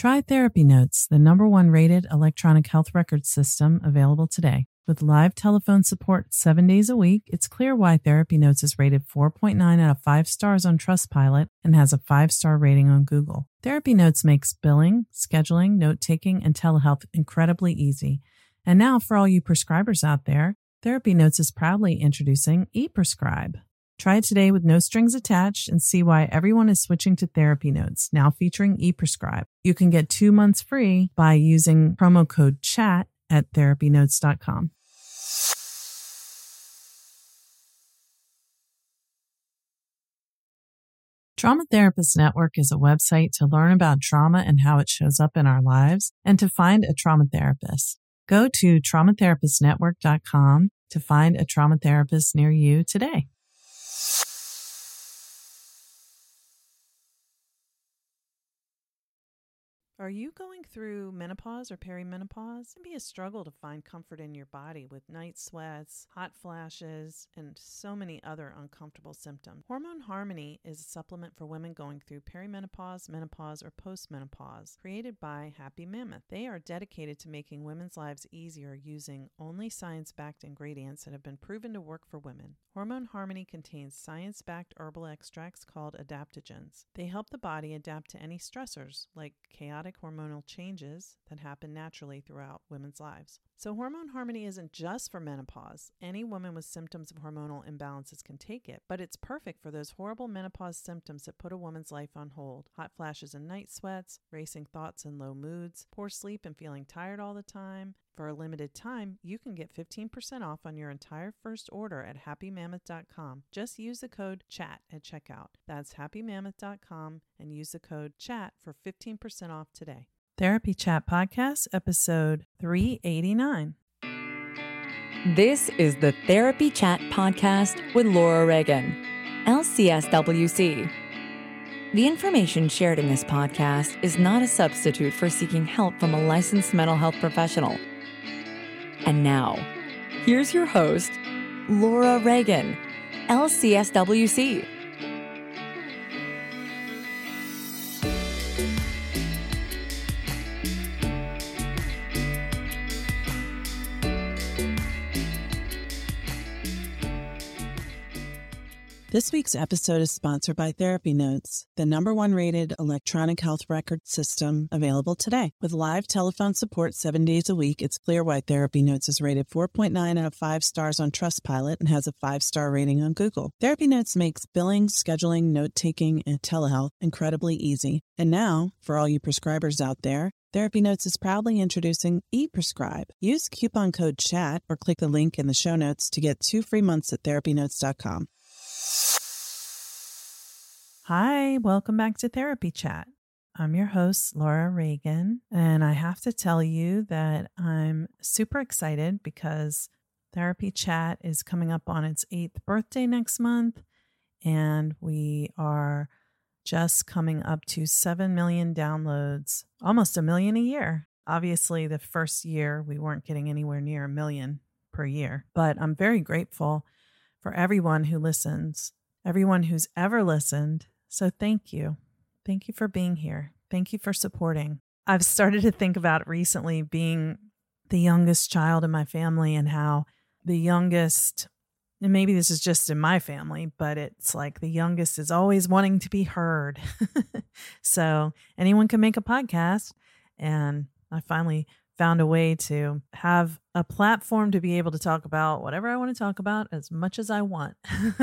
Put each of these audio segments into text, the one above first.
Try Therapy Notes, the #1 rated electronic health record system available today. With live telephone support 7 days a week, it's clear why Therapy Notes is rated 4.9 out of 5 stars on Trustpilot and has a 5-star rating on Google. Therapy Notes makes billing, scheduling, note-taking, and telehealth incredibly easy. And now, for all you prescribers out there, Therapy Notes is proudly introducing ePrescribe. Try it today with no strings attached and see why everyone is switching to Therapy Notes, now featuring ePrescribe. You can get 2 months free by using promo code CHAT at therapynotes.com. Trauma Therapist Network is a website to learn about trauma and how it shows up in our lives and to find a trauma therapist. Go to traumatherapistnetwork.com to find a trauma therapist near you today. Are you going through menopause or perimenopause? It can be a struggle to find comfort in your body with night sweats, hot flashes, and so many other uncomfortable symptoms. Hormone Harmony is a supplement for women going through perimenopause, menopause, or postmenopause, created by Happy Mammoth. They are dedicated to making women's lives easier using only science-backed ingredients that have been proven to work for women. Hormone Harmony contains science-backed herbal extracts called adaptogens. They help the body adapt to any stressors, like chaotic hormonal changes that happen naturally throughout women's lives. So Hormone Harmony isn't just for menopause. Any woman with symptoms of hormonal imbalances can take it, but it's perfect for those horrible menopause symptoms that put a woman's life on hold. Hot flashes and night sweats, racing thoughts and low moods, poor sleep and feeling tired all the time. For a limited time, you can get 15% off on your entire first order at happymammoth.com. Just use the code CHAT at checkout. That's happymammoth.com and use the code CHAT for 15% off today. Therapy Chat Podcast, episode 389. This is the Therapy Chat Podcast with Laura Reagan, LCSWC. The information shared in this podcast is not a substitute for seeking help from a licensed mental health professional. And now, here's your host, Laura Reagan, LCSWC. This week's episode is sponsored by Therapy Notes, the #1 rated electronic health record system available today. With live telephone support 7 days a week, it's clear why Therapy Notes is rated 4.9 out of 5 stars on Trustpilot and has a 5-star rating on Google. Therapy Notes makes billing, scheduling, note-taking, and telehealth incredibly easy. And now, for all you prescribers out there, Therapy Notes is proudly introducing ePrescribe. Use coupon code CHAT or click the link in the show notes to get 2 free months at therapynotes.com. Hi, welcome back to Therapy Chat. I'm your host, Laura Reagan, and I have to tell you that I'm super excited because Therapy Chat is coming up on its 8th birthday next month, and we are just coming up to 7 million downloads, almost a million a year. Obviously, the first year we weren't getting anywhere near a million per year, but I'm very grateful for everyone who listens, everyone who's ever listened. So thank you. Thank you for being here. Thank you for supporting. I've started to think about recently being the youngest child in my family and how the youngest, and maybe this is just in my family, but it's like the youngest is always wanting to be heard. So anyone can make a podcast. And I finally found a way to have a platform to be able to talk about whatever I want to talk about as much as I want.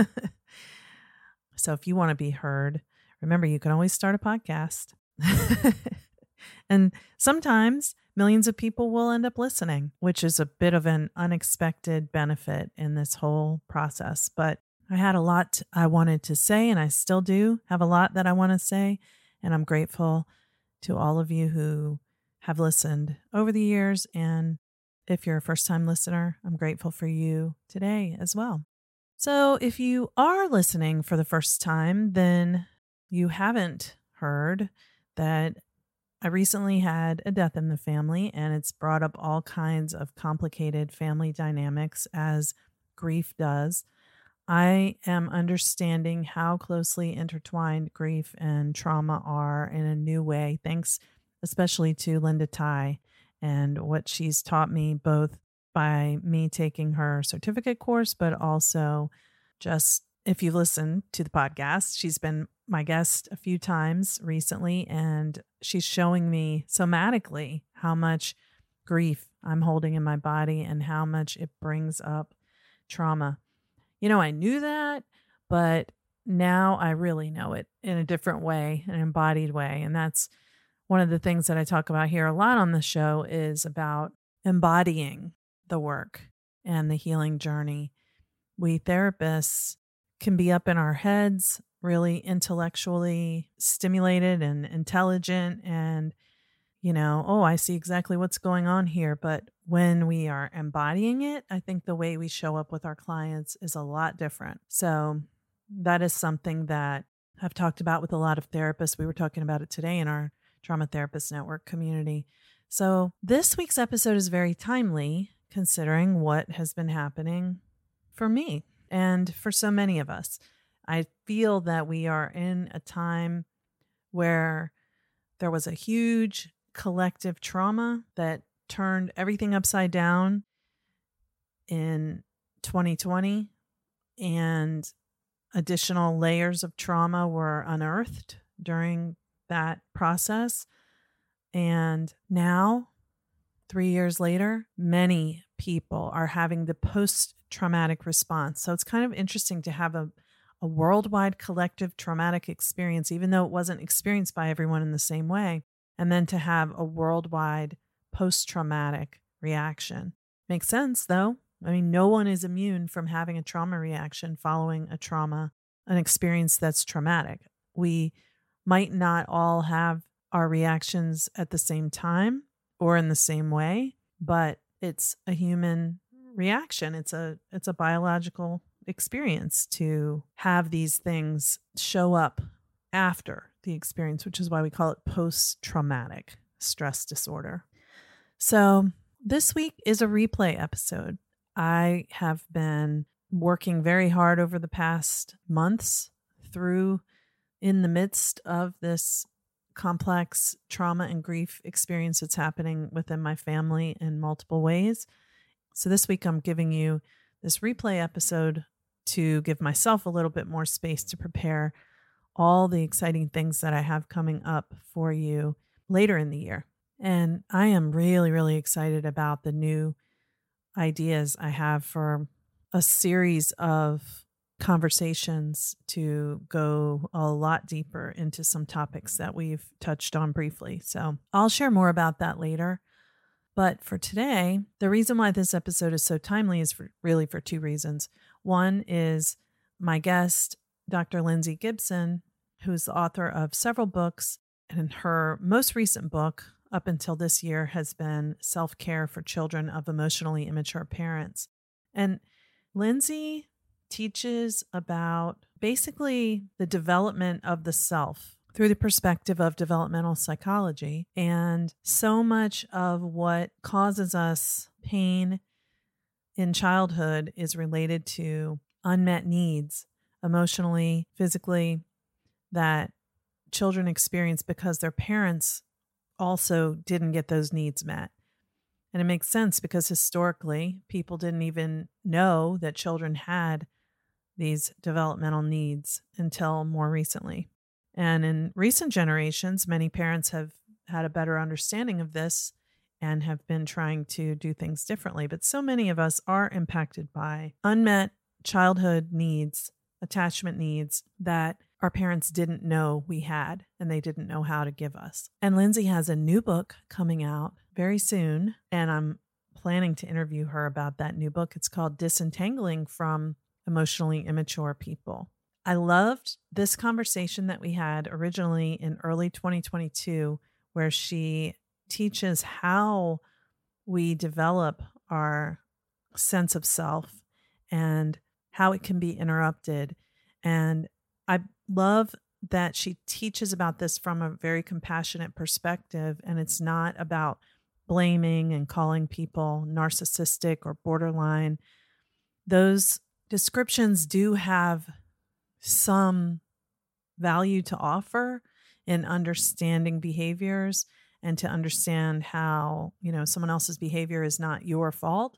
So if you want to be heard, remember, you can always start a podcast. And sometimes millions of people will end up listening, which is a bit of an unexpected benefit in this whole process. But I had a lot I wanted to say, and I still do have a lot that I want to say. And I'm grateful to all of you who have listened over the years. And if you're a first-time listener, I'm grateful for you today as well. So if you are listening for the first time, then you haven't heard that I recently had a death in the family, and it's brought up all kinds of complicated family dynamics, as grief does. I am understanding how closely intertwined grief and trauma are in a new way, thanks especially to Linda Tai and what she's taught me, both by me taking her certificate course, but also just if you've listened to the podcast, she's been my guest a few times recently, and she's showing me somatically how much grief I'm holding in my body and how much it brings up trauma. I knew that, but now I really know it in a different way, an embodied way. And that's one of the things that I talk about here a lot on the show, is about embodying the work and the healing journey. We therapists can be up in our heads, really intellectually stimulated and intelligent, and I see exactly what's going on here. But when we are embodying it, I think the way we show up with our clients is a lot different. So that is something that I've talked about with a lot of therapists. We were talking about it today in our Trauma Therapist Network community. So this week's episode is very timely, considering what has been happening for me and for so many of us. I feel that we are in a time where there was a huge collective trauma that turned everything upside down in 2020, and additional layers of trauma were unearthed during that process. And now, 3 years later, many people are having the post-traumatic response. So it's kind of interesting to have a worldwide collective traumatic experience, even though it wasn't experienced by everyone in the same way, and then to have a worldwide post-traumatic reaction. Makes sense, though. No one is immune from having a trauma reaction following an experience that's traumatic. We might not all have our reactions at the same time or in the same way, but it's a human reaction. It's a biological experience to have these things show up after the experience, which is why we call it post-traumatic stress disorder. So this week is a replay episode. I have been working very hard over the past months in the midst of this complex trauma and grief experience that's happening within my family in multiple ways. So this week I'm giving you this replay episode to give myself a little bit more space to prepare all the exciting things that I have coming up for you later in the year. And I am really, really excited about the new ideas I have for a series of conversations to go a lot deeper into some topics that we've touched on briefly. So I'll share more about that later. But for today, the reason why this episode is so timely is really for two reasons. One is my guest, Dr. Lindsay Gibson, who's the author of several books, and her most recent book up until this year has been Self-Care for Children of Emotionally Immature Parents. And Lindsay teaches about basically the development of the self through the perspective of developmental psychology. And so much of what causes us pain in childhood is related to unmet needs, emotionally, physically, that children experience because their parents also didn't get those needs met. And it makes sense because historically, people didn't even know that children had these developmental needs until more recently. And in recent generations, many parents have had a better understanding of this and have been trying to do things differently. But so many of us are impacted by unmet childhood needs, attachment needs that our parents didn't know we had and they didn't know how to give us. And Lindsay has a new book coming out very soon, and I'm planning to interview her about that new book. It's called Disentangling from Emotionally Immature People. I loved this conversation that we had originally in early 2022, where she teaches how we develop our sense of self and how it can be interrupted. And I love that she teaches about this from a very compassionate perspective, and it's not about blaming and calling people narcissistic or borderline. Those descriptions do have some value to offer in understanding behaviors and to understand how, someone else's behavior is not your fault.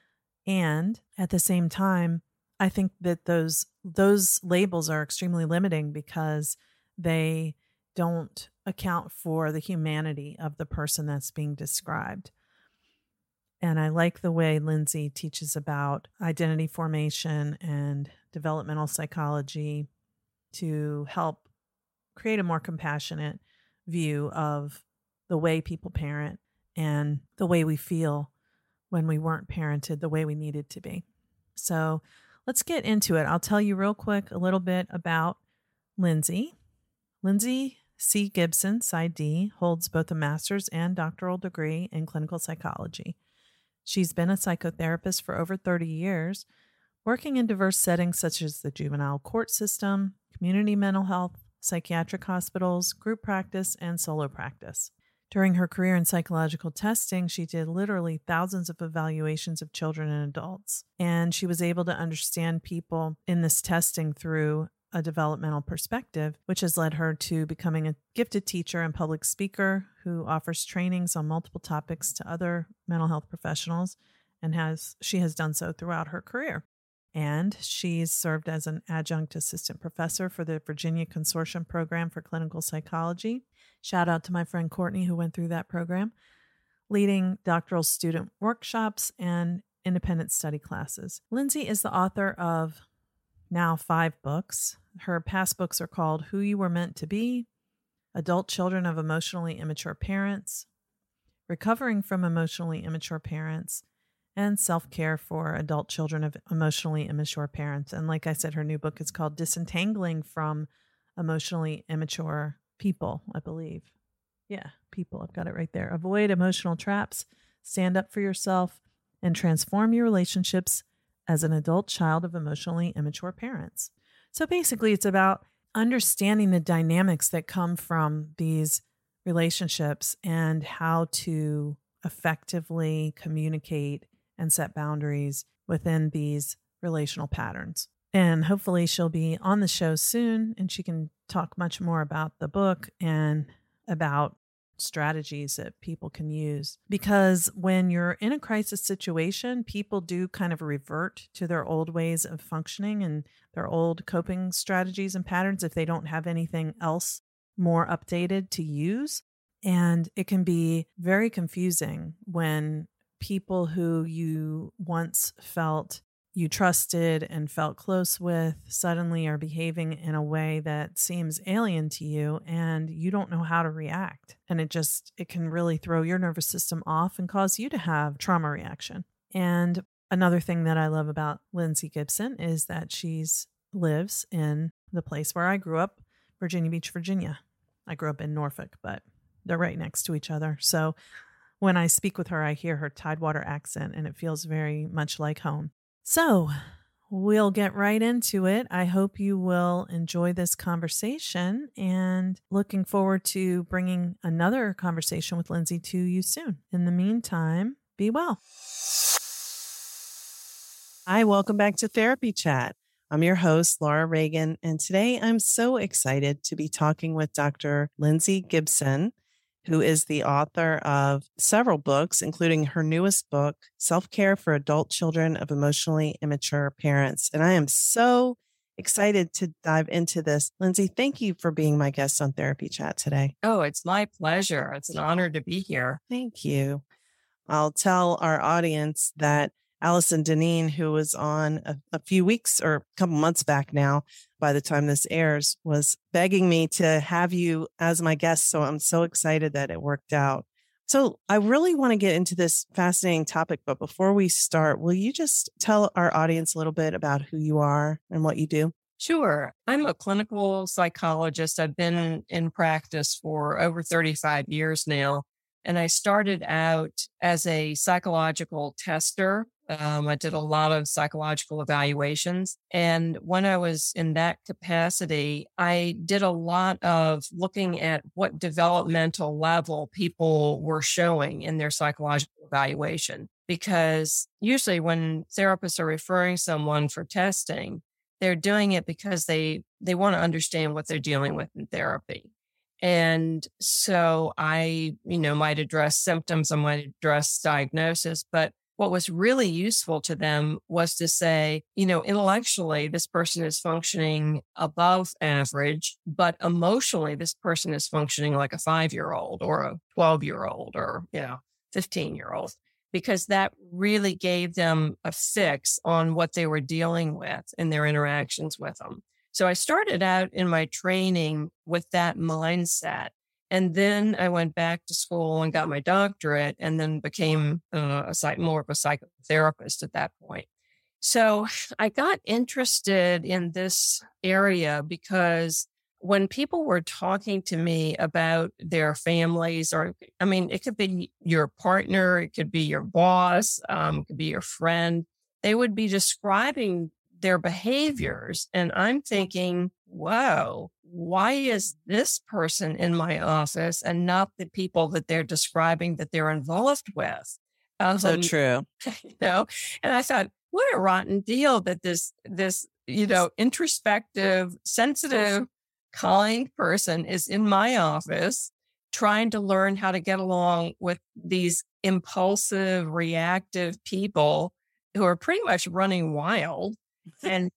And at the same time, I think that those labels are extremely limiting because they don't account for the humanity of the person that's being described. And I like the way Lindsay teaches about identity formation and developmental psychology to help create a more compassionate view of the way people parent and the way we feel when we weren't parented the way we needed to be. So let's get into it. I'll tell you real quick a little bit about Lindsay. Lindsay C. Gibson, PsyD, holds both a master's and doctoral degree in clinical psychology. She's been a psychotherapist for over 30 years, working in diverse settings such as the juvenile court system, community mental health, psychiatric hospitals, group practice, and solo practice. During her career in psychological testing, she did literally thousands of evaluations of children and adults, and she was able to understand people in this testing through a developmental perspective, which has led her to becoming a gifted teacher and public speaker who offers trainings on multiple topics to other mental health professionals, and she has done so throughout her career. And she's served as an adjunct assistant professor for the Virginia Consortium Program for Clinical Psychology. Shout out to my friend Courtney who went through that program, leading doctoral student workshops and independent study classes. Lindsay is the author of now 5 books. Her past books are called Who You Were Meant to Be, Adult Children of Emotionally Immature Parents, Recovering from Emotionally Immature Parents, and Self-Care for Adult Children of Emotionally Immature Parents. And like I said, her new book is called Disentangling from Emotionally Immature People, I believe. Yeah, people. I've got it right there. Avoid emotional traps, stand up for yourself, and transform your relationships as an adult child of emotionally immature parents. So basically, it's about understanding the dynamics that come from these relationships and how to effectively communicate and set boundaries within these relational patterns. And hopefully she'll be on the show soon and she can talk much more about the book and about strategies that people can use. Because when you're in a crisis situation, people do kind of revert to their old ways of functioning and their old coping strategies and patterns if they don't have anything else more updated to use. And it can be very confusing when people who you once felt you trusted and felt close with suddenly are behaving in a way that seems alien to you and you don't know how to react. And it can really throw your nervous system off and cause you to have trauma reaction. And another thing that I love about Lindsay Gibson is that she lives in the place where I grew up, Virginia Beach, Virginia. I grew up in Norfolk, but they're right next to each other. So when I speak with her, I hear her Tidewater accent and it feels very much like home. So we'll get right into it. I hope you will enjoy this conversation and looking forward to bringing another conversation with Lindsay to you soon. In the meantime, be well. Hi, welcome back to Therapy Chat. I'm your host, Laura Reagan, and today I'm so excited to be talking with Dr. Lindsay Gibson, who is the author of several books, including her newest book, Self-Care for Adult Children of Emotionally Immature Parents. And I am so excited to dive into this. Lindsay, thank you for being my guest on Therapy Chat today. Oh, it's my pleasure. It's an honor to be here. Thank you. I'll tell our audience that Allison Deneen, who was on a few weeks or a couple months back now, by the time this airs, was begging me to have you as my guest. So I'm so excited that it worked out. So I really want to get into this fascinating topic. But before we start, will you just tell our audience a little bit about who you are and what you do? Sure. I'm a clinical psychologist. I've been in practice for over 35 years now. And I started out as a psychological tester. I did a lot of psychological evaluations. And when I was in that capacity, I did a lot of looking at what developmental level people were showing in their psychological evaluation. Because usually when therapists are referring someone for testing, they're doing it because they want to understand what they're dealing with in therapy. And so I, might address symptoms, I might address diagnosis, but what was really useful to them was to say, intellectually, this person is functioning above average, but emotionally, this person is functioning like a 5-year-old or a 12-year-old or, 15-year-old, because that really gave them a fix on what they were dealing with in their interactions with them. So I started out in my training with that mindset. And then I went back to school and got my doctorate and then became more of a psychotherapist at that point. So I got interested in this area because when people were talking to me about their families, it could be your partner, it could be your boss, it could be your friend, they would be describing their behaviors. And I'm thinking, whoa, why is this person in my office and not the people that they're describing that they're involved with? So true. And I thought, what a rotten deal that this, introspective, sensitive, kind person is in my office trying to learn how to get along with these impulsive, reactive people who are pretty much running wild and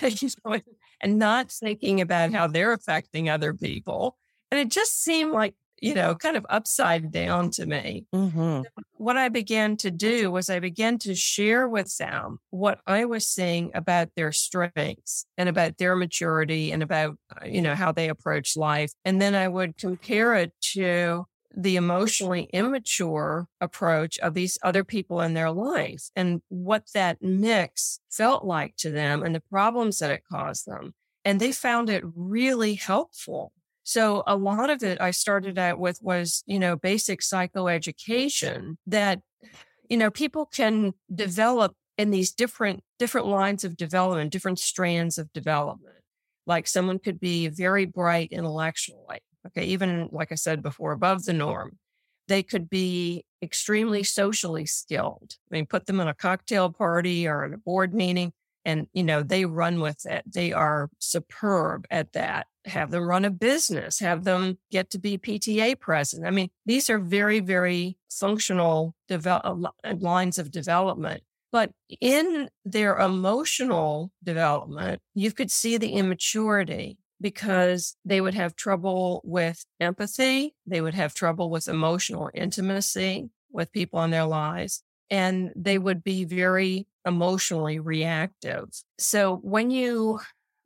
and not thinking about how they're affecting other people. And it just seemed like, kind of upside down to me. Mm-hmm. What I began to do was I began to share with them what I was seeing about their strengths and about their maturity and about, how they approach life. And then I would compare it to the emotionally immature approach of these other people in their life and what that mix felt like to them and the problems that it caused them. And they found it really helpful. So a lot of it I started out with was, basic psychoeducation that, people can develop in these different lines of development, different strands of development. Like someone could be very bright intellectually. Okay, even like I said before, above the norm. They could be extremely socially skilled. Put them in a cocktail party or at a board meeting and, they run with it. They are superb at that. Have them run a business, have them get to be PTA president. These are very, very functional lines of development. But in their emotional development, you could see the immaturity, because they would have trouble with empathy. They would have trouble with emotional intimacy with people in their lives, and they would be very emotionally reactive. So when you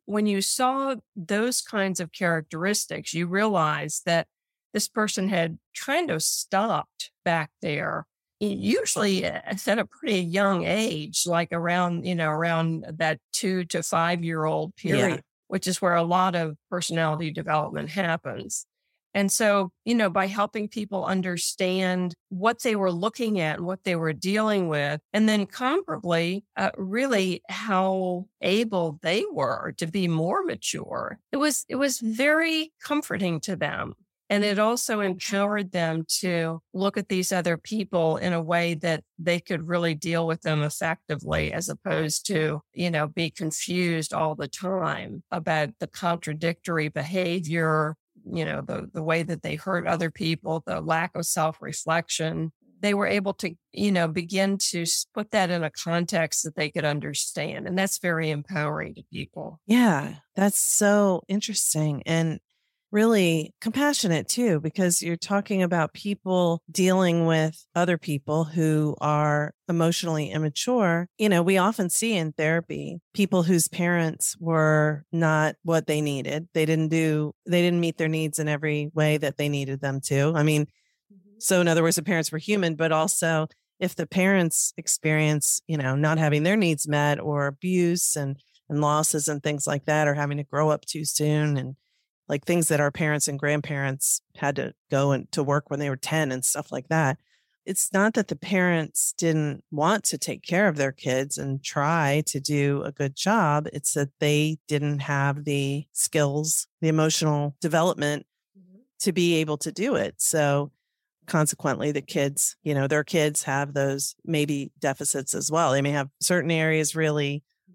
saw those kinds of characteristics, you realized that this person had kind of stopped back there, usually at a pretty young age, like around that 2 to 5-year-old period. Yeah. Which is where a lot of personality development happens. And so, by helping people understand what they were looking at and what they were dealing with, and then comparably, really how able they were to be more mature, it was very comforting to them. And it also empowered them to look at these other people in a way that they could really deal with them effectively, as opposed to, be confused all the time about the contradictory behavior, the way that they hurt other people, the lack of self-reflection. They were able to, begin to put that in a context that they could understand. And that's very empowering to people. Yeah, that's so interesting. And really compassionate too, because you're talking about people dealing with other people who are emotionally immature. We often see in therapy people whose parents were not what they needed. They didn't meet their needs in every way that they needed them to. So in other words, the parents were human, but also if the parents experience, not having their needs met or abuse and losses and things like that, or having to grow up too soon, and like things that our parents and grandparents had to go and to work when they were 10 and stuff like that. It's not that the parents didn't want to take care of their kids and try to do a good job. It's that they didn't have the skills, the emotional development to be able to do it. So consequently, the kids, their kids have those maybe deficits as well. They may have certain areas really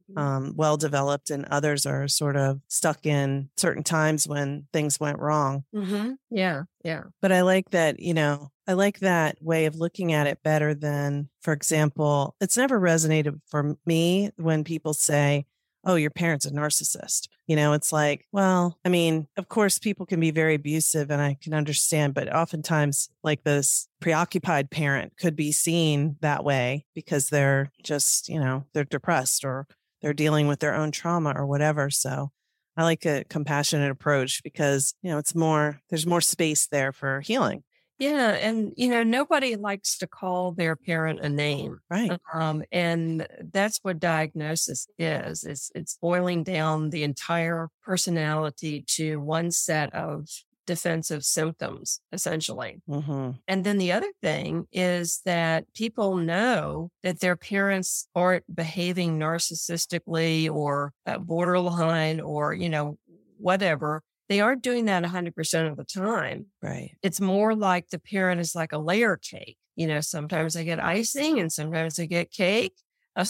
well developed, and others are sort of stuck in certain times when things went wrong. Yeah. But I like that, I like that way of looking at it better than, for example, it's never resonated for me when people say, oh, your parent's a narcissist. It's like, well, I mean, of course, people can be very abusive and I can understand, but oftentimes like this preoccupied parent could be seen that way because they're just, they're depressed or they're dealing with their own trauma or whatever. So I like a compassionate approach because, there's more space there for healing. Yeah. And, nobody likes to call their parent a name. Right. And that's what diagnosis is. It's boiling down the entire personality to one set of defensive symptoms, essentially. And then the other thing is that people know that their parents aren't behaving narcissistically or borderline or, whatever. They aren't doing that 100% of the time. Right. It's more like the parent is like a layer cake. Sometimes I get icing and sometimes I get cake and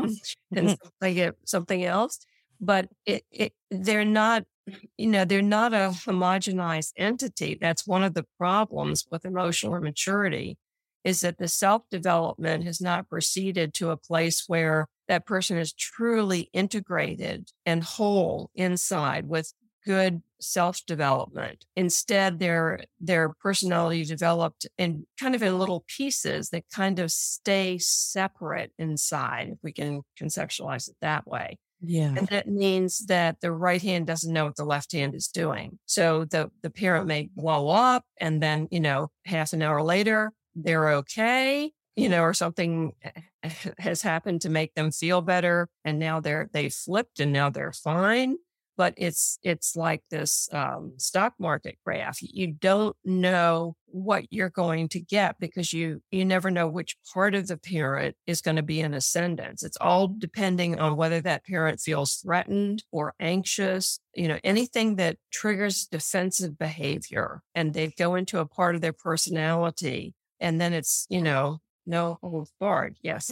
I get something else. But they're not, they're not a homogenized entity. That's one of the problems with emotional immaturity is that the self-development has not proceeded to a place where that person is truly integrated and whole inside with good self-development. Instead, their personality developed in kind of in little pieces that kind of stay separate inside, if we can conceptualize it that way. Yeah. And that means that the right hand doesn't know what the left hand is doing. So the parent may blow up and then, half an hour later, they're okay, or something has happened to make them feel better. And now they flipped and now they're fine. But it's like this stock market graph. You don't know what you're going to get because you never know which part of the parent is going to be in ascendance. It's all depending on whether that parent feels threatened or anxious, anything that triggers defensive behavior. And they go into a part of their personality and then it's, no holds barred. Yes.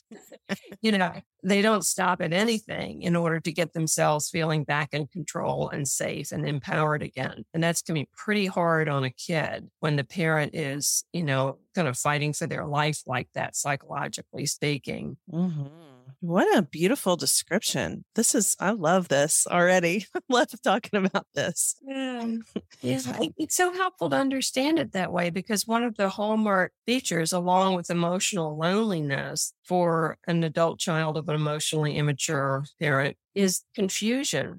They don't stop at anything in order to get themselves feeling back in control and safe and empowered again. And that's going to be pretty hard on a kid when the parent is, kind of fighting for their life like that, psychologically speaking. What a beautiful description. I love this already. I love talking about this. Yeah. It's so helpful to understand it that way because one of the hallmark features, along with emotional loneliness for an adult child of an emotionally immature parent, is confusion.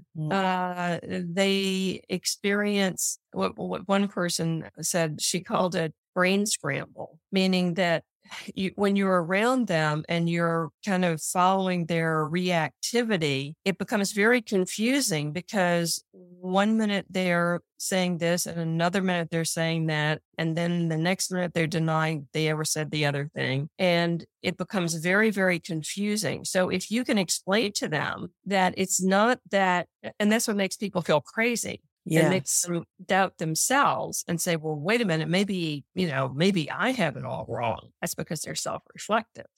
They experience what one person said, she called it brain scramble, meaning that when you're around them and you're kind of following their reactivity, it becomes very confusing because one minute they're saying this and another minute they're saying that. And then the next minute they're denying they ever said the other thing. And it becomes very, very confusing. So if you can explain to them that it's not that, and that's what makes people feel crazy. Yes. It makes them doubt themselves and say, well, wait a minute, maybe I have it all wrong. That's because they're self-reflective.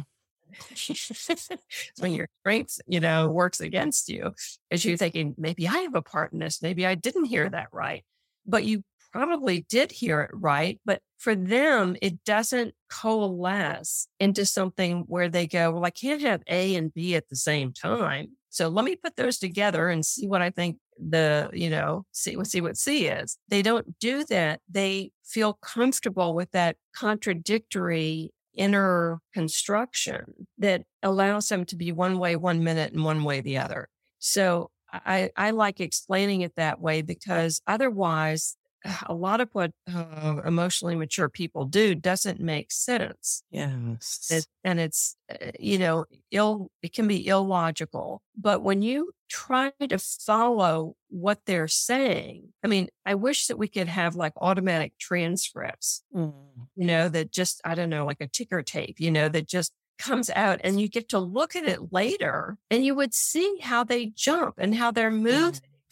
When your strength, works against you, as you're thinking, maybe I have a part in this. Maybe I didn't hear that right. But you probably did hear it right. But for them, it doesn't coalesce into something where they go, well, I can't have A and B at the same time. So let me put those together and see what I think see what C is. They don't do that. They feel comfortable with that contradictory inner construction that allows them to be one way one minute and one way the other. So I like explaining it that way because otherwise a lot of what emotionally mature people do doesn't make sense. Yes. And it's, it can be illogical. But when you try to follow what they're saying, I mean, I wish that we could have like automatic transcripts, that just, I don't know, like a ticker tape, that just comes out and you get to look at it later and you would see how they jump and how they're moving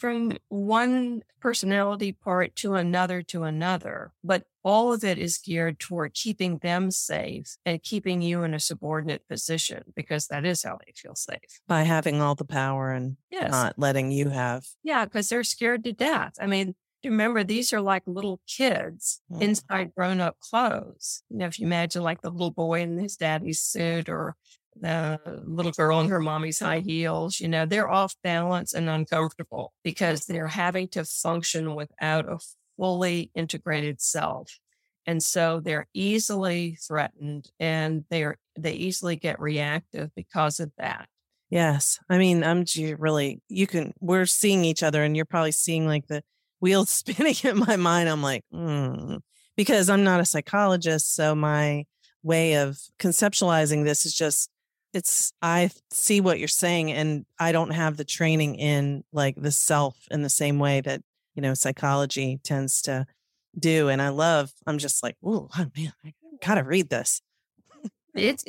from one personality part to another, but all of it is geared toward keeping them safe and keeping you in a subordinate position, because that is how they feel safe. By having all the power and Yes. not letting you have. Yeah, because they're scared to death. I mean, remember, these are like little kids inside grown-up clothes. If you imagine like the little boy in his daddy's suit, or the little girl in her mommy's high heels, they're off balance and uncomfortable because they're having to function without a fully integrated self. And so they're easily threatened, and they easily get reactive because of that. Yes. I mean, we're seeing each other, and you're probably seeing like the wheels spinning in my mind. I'm like, because I'm not a psychologist. So my way of conceptualizing this is just, I see what you're saying, and I don't have the training in like the self in the same way that, psychology tends to do. And I'm just like, oh man, I gotta read this. It's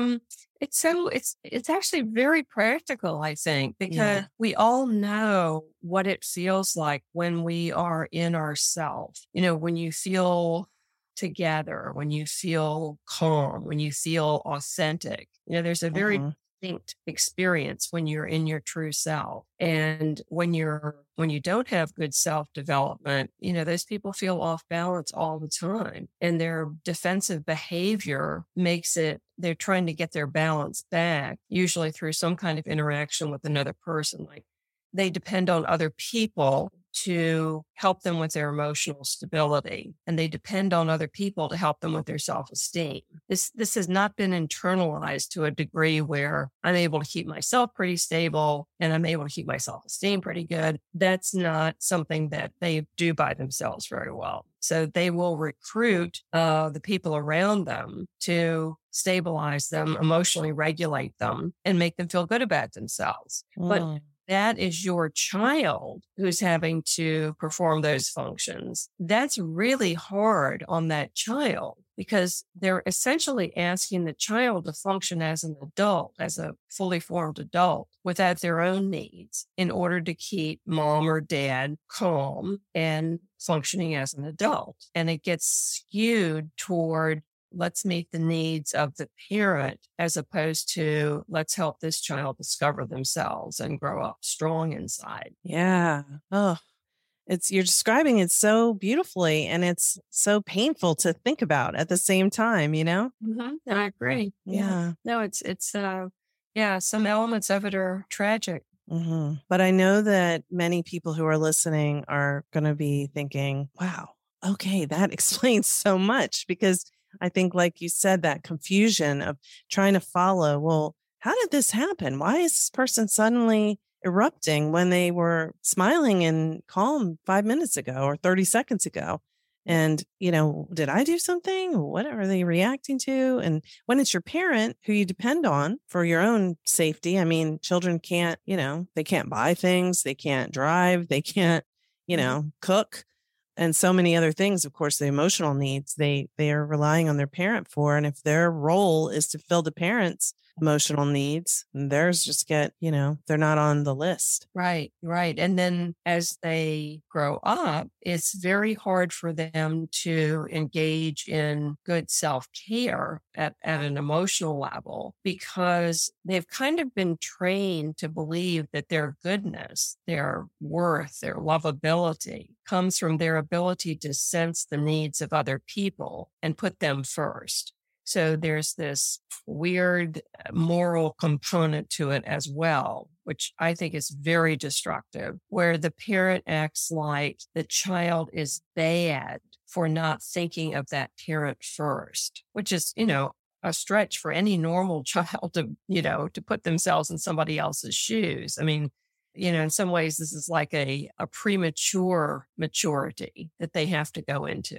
actually very practical, I think, because we all know what it feels like when we are in ourselves. When you feel together, when you feel calm, when you feel authentic. There's a very distinct experience when you're in your true self. And when you don't have good self-development, those people feel off balance all the time. And their defensive behavior makes it, they're trying to get their balance back, usually through some kind of interaction with another person. Like they depend on other people to help them with their emotional stability, and they depend on other people to help them with their self-esteem. This has not been internalized to a degree where I'm able to keep myself pretty stable and I'm able to keep my self-esteem pretty good. That's not something that they do by themselves very well. So they will recruit the people around them to stabilize them, emotionally regulate them, and make them feel good about themselves. But that is your child who's having to perform those functions. That's really hard on that child, because they're essentially asking the child to function as an adult, as a fully formed adult, without their own needs, in order to keep mom or dad calm and functioning as an adult. And it gets skewed toward, let's meet the needs of the parent, as opposed to let's help this child discover themselves and grow up strong inside. Yeah. Oh, you're describing it so beautifully, and it's so painful to think about at the same time, I agree. Yeah. No, it's some elements of it are tragic. But I know that many people who are listening are going to be thinking, wow, okay, that explains so much, because I think, like you said, that confusion of trying to follow, well, how did this happen? Why is this person suddenly erupting when they were smiling and calm 5 minutes ago or 30 seconds ago? And, did I do something? What are they reacting to? And when it's your parent who you depend on for your own safety, I mean, children can't, they can't buy things, they can't drive, they can't, cook. And so many other things, of course, the emotional needs they are relying on their parent for. And if their role is to fill the parent's emotional needs, theirs just get, they're not on the list. Right. And then as they grow up, it's very hard for them to engage in good self-care at an emotional level, because they've kind of been trained to believe that their goodness, their worth, their lovability comes from their ability to sense the needs of other people and put them first. So there's this weird moral component to it as well, which I think is very destructive, where the parent acts like the child is bad for not thinking of that parent first, which is, a stretch for any normal child to put themselves in somebody else's shoes. I mean, in some ways, this is like a premature maturity that they have to go into.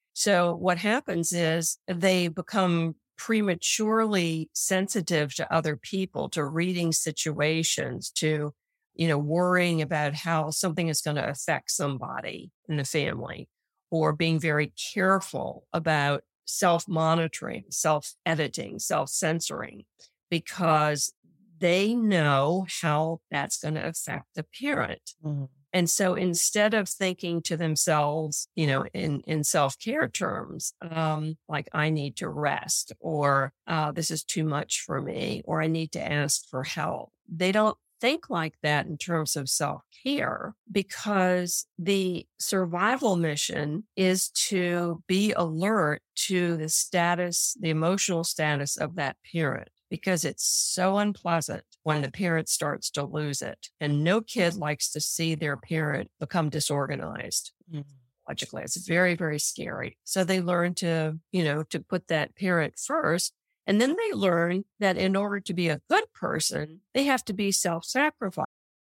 So what happens is they become prematurely sensitive to other people, to reading situations, to, worrying about how something is going to affect somebody in the family, or being very careful about self-monitoring, self-editing, self-censoring, because they know how that's going to affect the parent. And so instead of thinking to themselves, in self-care terms, like I need to rest or this is too much for me or I need to ask for help, they don't think like that in terms of self-care because the survival mission is to be alert to the emotional status of that parent, because it's so unpleasant when the parent starts to lose it. And no kid likes to see their parent become disorganized. Logically, it's very, very scary. So they learn to put that parent first. And then they learn that in order to be a good person, they have to be self-sacrificing.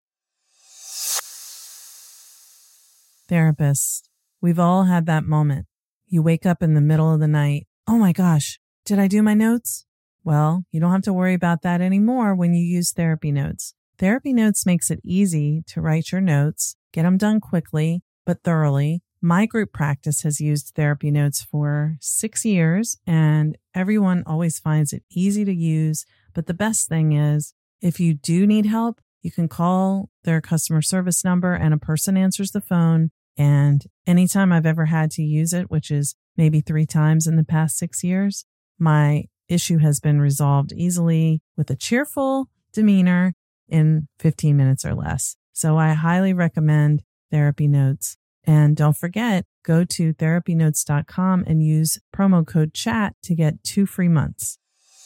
Therapists, we've all had that moment. You wake up in the middle of the night. Oh my gosh, did I do my notes? Well, you don't have to worry about that anymore when you use Therapy Notes. Therapy Notes makes it easy to write your notes, get them done quickly, but thoroughly. My group practice has used Therapy Notes for 6 years, and everyone always finds it easy to use. But the best thing is, if you do need help, you can call their customer service number and a person answers the phone. And anytime I've ever had to use it, which is maybe 3 times in the past 6 years, my issue has been resolved easily with a cheerful demeanor in 15 minutes or less. So I highly recommend Therapy Notes. And don't forget, go to therapynotes.com and use promo code CHAT to get 2 free months.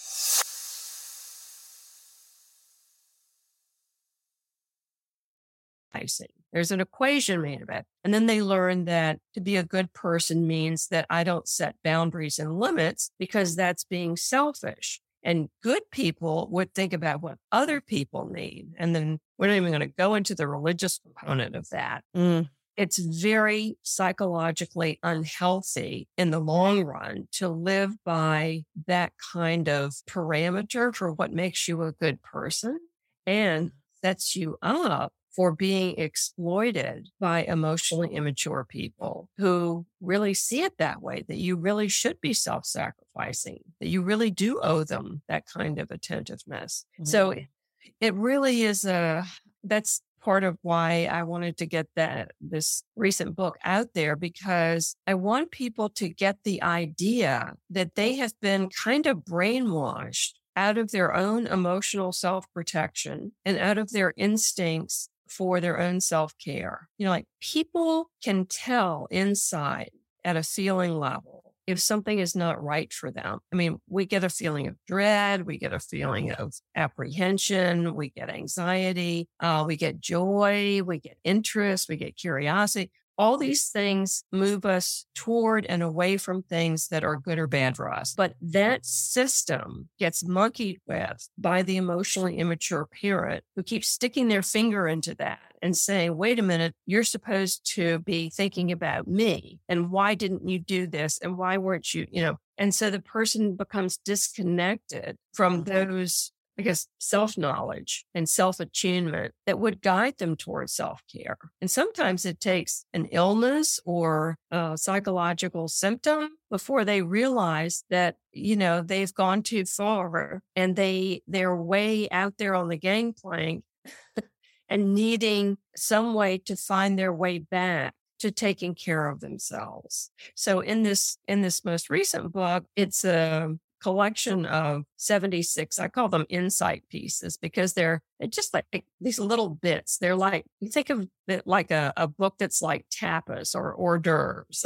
There's an equation made of it. And then they learn that to be a good person means that I don't set boundaries and limits because that's being selfish. And good people would think about what other people need. And then we're not even going to go into the religious component of that. It's very psychologically unhealthy in the long run to live by that kind of parameter for what makes you a good person and sets you up for being exploited by emotionally immature people who really see it that way, that you really should be self-sacrificing, that you really do owe them that kind of attentiveness. So it really is that's part of why I wanted to get this recent book out there, because I want people to get the idea that they have been kind of brainwashed out of their own emotional self-protection and out of their instincts for their own self-care. Like people can tell inside at a feeling level if something is not right for them. I mean, we get a feeling of dread, we get a feeling of apprehension, we get anxiety, we get joy, we get interest, we get curiosity. All these things move us toward and away from things that are good or bad for us. But that system gets monkeyed with by the emotionally immature parent who keeps sticking their finger into that and saying, wait a minute, you're supposed to be thinking about me. And why didn't you do this? And why weren't you, And so the person becomes disconnected from those, self-knowledge and self-attunement that would guide them towards self-care. And sometimes it takes an illness or a psychological symptom before they realize that, they've gone too far and they're way out there on the gangplank and needing some way to find their way back to taking care of themselves. So in this most recent book, it's a collection of 76, I call them insight pieces, because they're just like these little bits. They're like, you think of it like a book that's like tapas or hors d'oeuvres.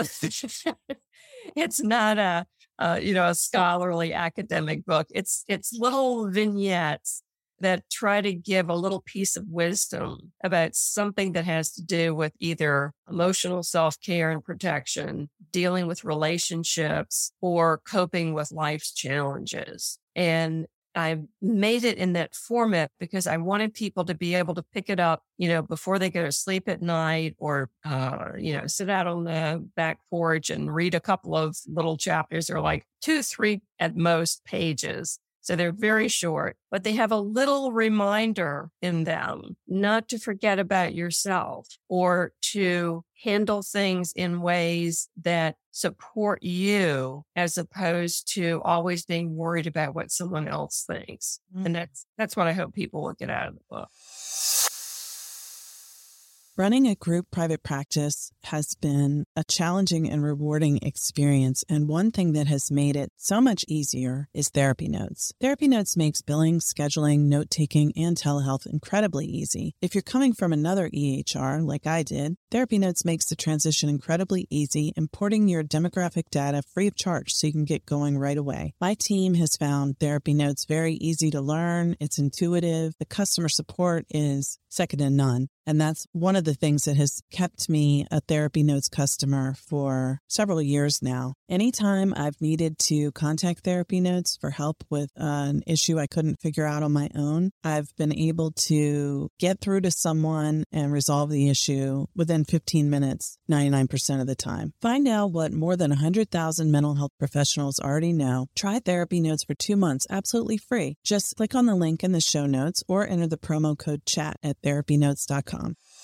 It's not a scholarly academic book. It's little vignettes that try to give a little piece of wisdom about something that has to do with either emotional self-care and protection, dealing with relationships, or coping with life's challenges. And I made it in that format because I wanted people to be able to pick it up, before they go to sleep at night or, sit out on the back porch and read a couple of little chapters. They're like 2-3 at most pages. So they're very short, but they have a little reminder in them not to forget about yourself or to handle things in ways that support you as opposed to always being worried about what someone else thinks. And that's what I hope people will get out of the book. Running a group private practice has been a challenging and rewarding experience, and one thing that has made it so much easier is Therapy Notes. Therapy Notes makes billing, scheduling, note-taking, and telehealth incredibly easy. If you're coming from another EHR, like I did, Therapy Notes makes the transition incredibly easy, importing your demographic data free of charge so you can get going right away. My team has found Therapy Notes very easy to learn. It's intuitive. The customer support is second to none. And that's one of the things that has kept me a Therapy Notes customer for several years now. Anytime I've needed to contact Therapy Notes for help with an issue I couldn't figure out on my own, I've been able to get through to someone and resolve the issue within 15 minutes, 99% of the time. Find out what more than 100,000 mental health professionals already know. Try Therapy Notes for 2 months absolutely free. Just click on the link in the show notes or enter the promo code CHAT at therapynotes.com.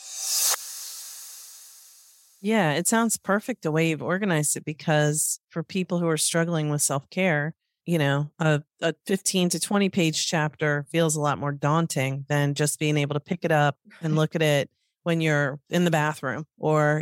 Yeah, it sounds perfect the way you've organized it, because for people who are struggling with self-care, a 15 to 20 page chapter feels a lot more daunting than just being able to pick it up and look at it when you're in the bathroom, or,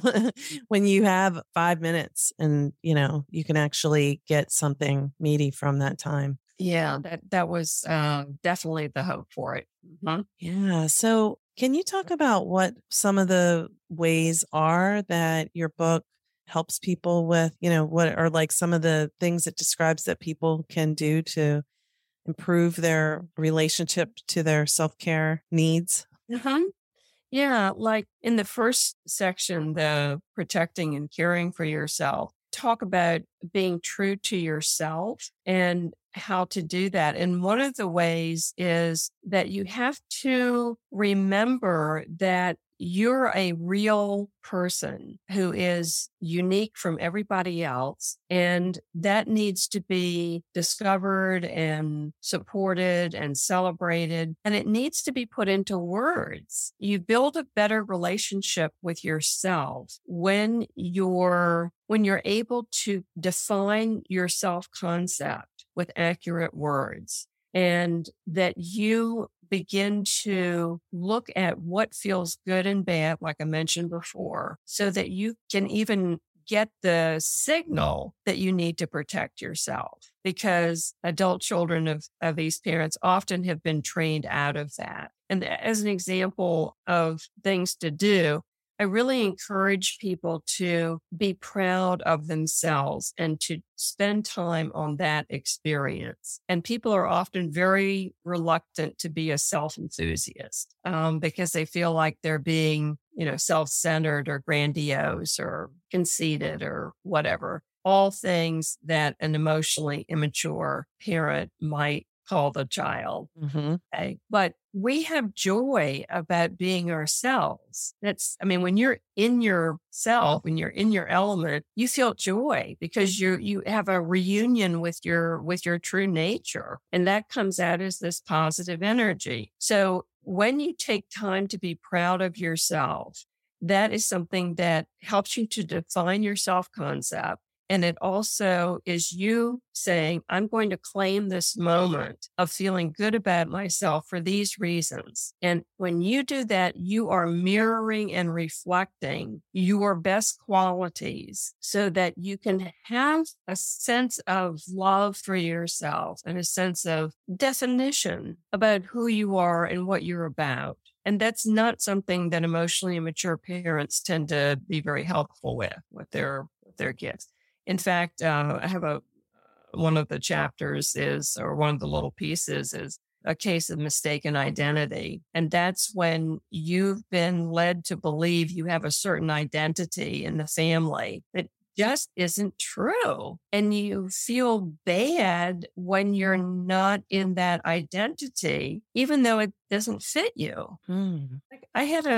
when you have 5 minutes and, you can actually get something meaty from that time. Yeah, that was definitely the hope for it. Mm-hmm. Yeah. So can you talk about what some of the ways are that your book helps people with, what are like some of the things it describes that people can do to improve their relationship to their self-care needs? Uh-huh. Yeah, like in the first section, the protecting and caring for yourself, talk about being true to yourself and how to do that. And one of the ways is that you have to remember that you're a real person who is unique from everybody else. And that needs to be discovered and supported and celebrated. And it needs to be put into words. You build a better relationship with yourself when you're able to define your self-concept with accurate words, and that you begin to look at what feels good and bad, like I mentioned before, so that you can even get the signal that you need to protect yourself, because adult children of these parents often have been trained out of that. And as an example of things to do, I really encourage people to be proud of themselves and to spend time on that experience. And people are often very reluctant to be a self-enthusiast because they feel like they're being, self-centered or grandiose or conceited or whatever. All things that an emotionally immature parent might call the child. Mm-hmm. Okay? But we have joy about being ourselves. When you're in yourself, when you're in your element, you feel joy because you have a reunion with your true nature. And that comes out as this positive energy. So when you take time to be proud of yourself, that is something that helps you to define your self-concept. And it also is you saying, I'm going to claim this moment of feeling good about myself for these reasons. And when you do that, you are mirroring and reflecting your best qualities so that you can have a sense of love for yourself and a sense of definition about who you are and what you're about. And that's not something that emotionally immature parents tend to be very helpful with their kids. In fact, I have one of the chapters one of the little pieces is a case of mistaken identity. And that's when you've been led to believe you have a certain identity in the family that just isn't true. And you feel bad when you're not in that identity, even though it doesn't fit you. Like I had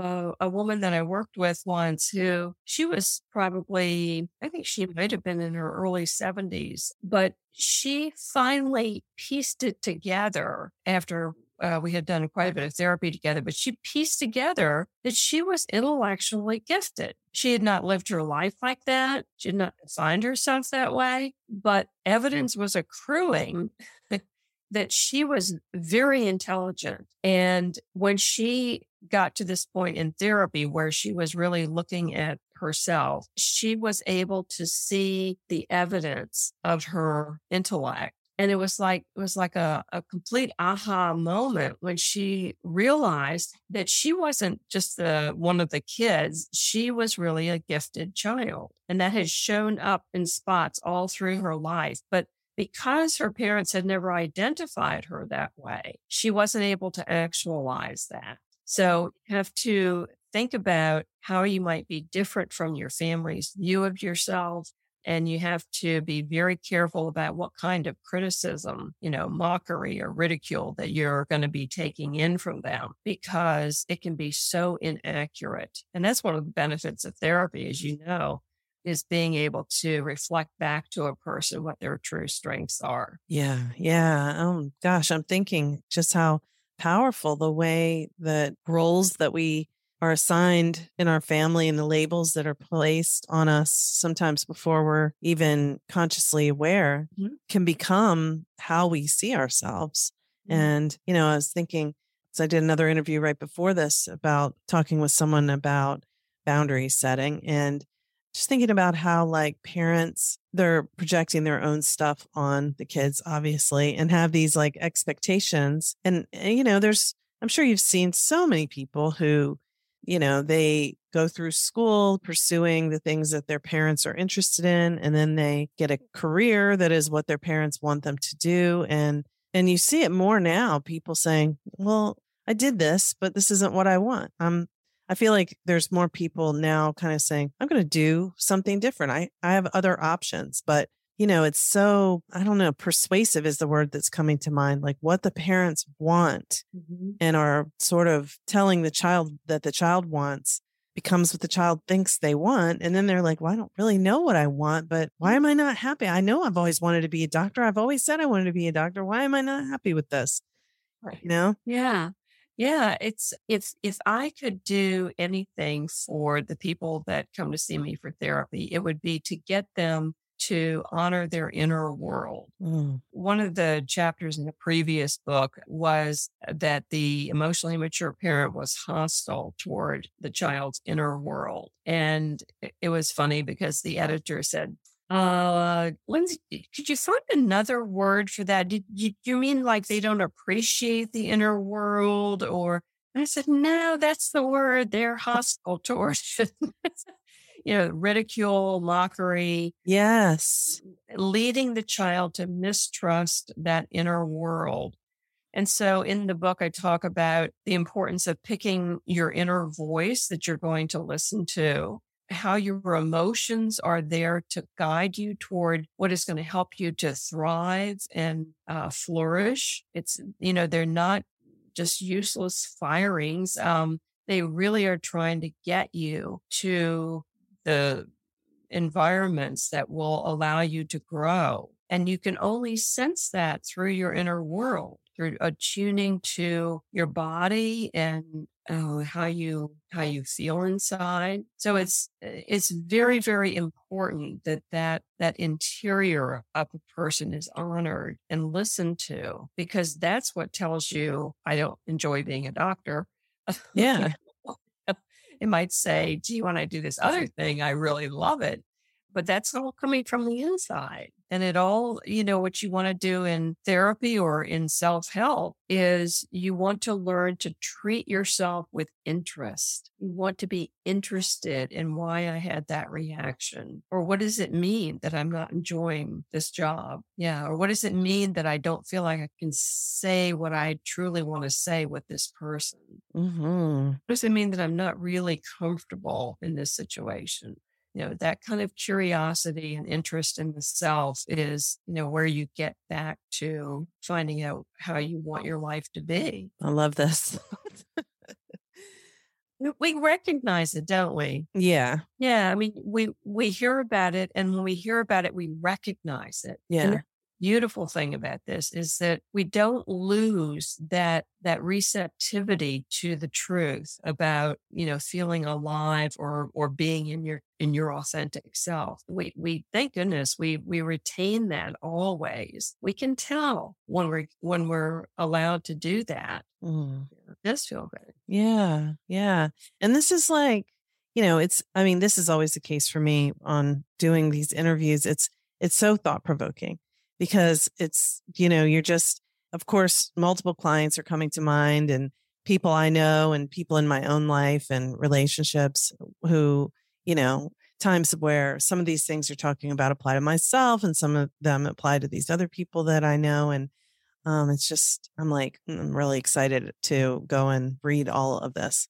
a woman that I worked with once who she was probably, I think she might have been in her early 70s, but she finally pieced it together after we had done quite a bit of therapy together, but she pieced together that she was intellectually gifted. She had not lived her life like that. She had not defined herself that way, but evidence was accruing that she was very intelligent. And when she got to this point in therapy where she was really looking at herself, she was able to see the evidence of her intellect. And it was like a complete aha moment when she realized that she wasn't just one of the kids. She was really a gifted child. And that has shown up in spots all through her life. But because her parents had never identified her that way, she wasn't able to actualize that. So you have to think about how you might be different from your family's view of yourself. And you have to be very careful about what kind of criticism, mockery or ridicule that you're going to be taking in from them, because it can be so inaccurate. And that's one of the benefits of therapy, as you know, is being able to reflect back to a person what their true strengths are. Yeah. Yeah. Oh, gosh, I'm thinking just how powerful the way that roles that we are assigned in our family and the labels that are placed on us sometimes before we're even consciously aware can become how we see ourselves. And, I was thinking, so I did another interview right before this about talking with someone about boundary setting, and just thinking about how like parents, they're projecting their own stuff on the kids, obviously, and have these like expectations. And I'm sure you've seen so many people who, they go through school pursuing the things that their parents are interested in, and then they get a career that is what their parents want them to do. And you see it more now, people saying, well, I did this, but this isn't what I want. I feel like there's more people now kind of saying, I'm going to do something different. I have other options, but it's so, I don't know, persuasive is the word that's coming to mind, like what the parents want and are sort of telling the child that the child wants becomes what the child thinks they want. And then they're like, well, I don't really know what I want, but why am I not happy? I know I've always wanted to be a doctor. I've always said I wanted to be a doctor. Why am I not happy with this? Right. Yeah. Yeah. It's, if I could do anything for the people that come to see me for therapy, it would be to get them to honor their inner world. One of the chapters in the previous book was that the emotionally mature parent was hostile toward the child's inner world. And it was funny because the editor said, Lindsay, could you find another word for that? Did you mean like they don't appreciate the inner world? Or I said, no, that's the word. They're hostile towards it. Ridicule, mockery. Yes. Leading the child to mistrust that inner world. And so in the book, I talk about the importance of picking your inner voice that you're going to listen to, how your emotions are there to guide you toward what is going to help you to thrive and flourish. It's, they're not just useless firings. They really are trying to get you to the environments that will allow you to grow. And you can only sense that through your inner world, through attuning to your body and how you feel inside. So it's very, very important that interior of a person is honored and listened to, because that's what tells you, I don't enjoy being a doctor. Yeah. It might say, gee, when I do this other thing, I really love it. But that's all coming from the inside. And it all, what you want to do in therapy or in self-help is you want to learn to treat yourself with interest. You want to be interested in why I had that reaction. Or what does it mean that I'm not enjoying this job? Yeah. Or what does it mean that I don't feel like I can say what I truly want to say with this person? What does it mean that I'm not really comfortable in this situation? That kind of curiosity and interest in the self is, where you get back to finding out how you want your life to be. I love this. We recognize it, don't we? Yeah. Yeah. I mean, we hear about it, and when we hear about it, we recognize it. Yeah. And the beautiful thing about this is that we don't lose that receptivity to the truth about, feeling alive or being in your authentic self. We thank goodness we retain that always. We can tell when we're allowed to do that. does feel good. Yeah. Yeah. And this is like, this is always the case for me on doing these interviews. It's so thought provoking because it's, you're just, of course, multiple clients are coming to mind and people I know and people in my own life and relationships who, times where some of these things you're talking about apply to myself and some of them apply to these other people that I know. And it's just, I'm really excited to go and read all of this.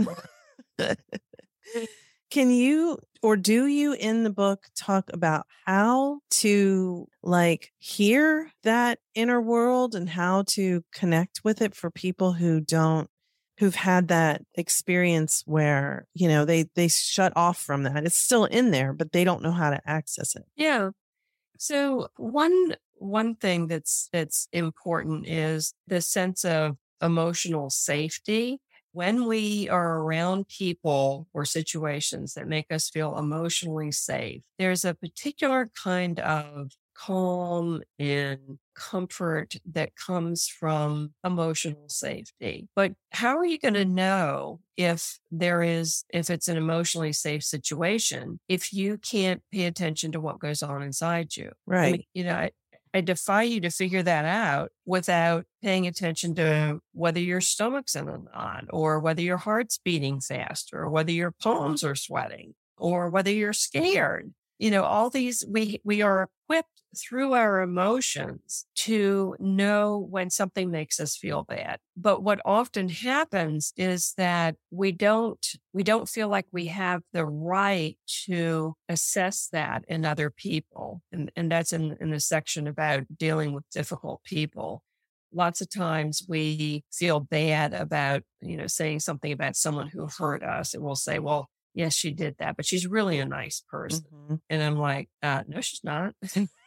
Can you, or do you in the book talk about how to hear that inner world and how to connect with it for people who've had that experience where, they shut off from that? It's still in there, but they don't know how to access it. Yeah. So one thing that's important is the sense of emotional safety. When we are around people or situations that make us feel emotionally safe, there's a particular kind of calm and comfort that comes from emotional safety. But how are you going to know if it's an emotionally safe situation if you can't pay attention to what goes on inside you? Right. I defy you to figure that out without paying attention to whether your stomach's in a knot or whether your heart's beating fast or whether your palms are sweating or whether you're scared. All these, we are equipped through our emotions to know when something makes us feel bad. But what often happens is that we don't feel like we have the right to assess that in other people. And that's in the section about dealing with difficult people. Lots of times we feel bad about, saying something about someone who hurt us, and we'll say, well, yes, she did that, but she's really a nice person. Mm-hmm. And I'm like, no, she's not.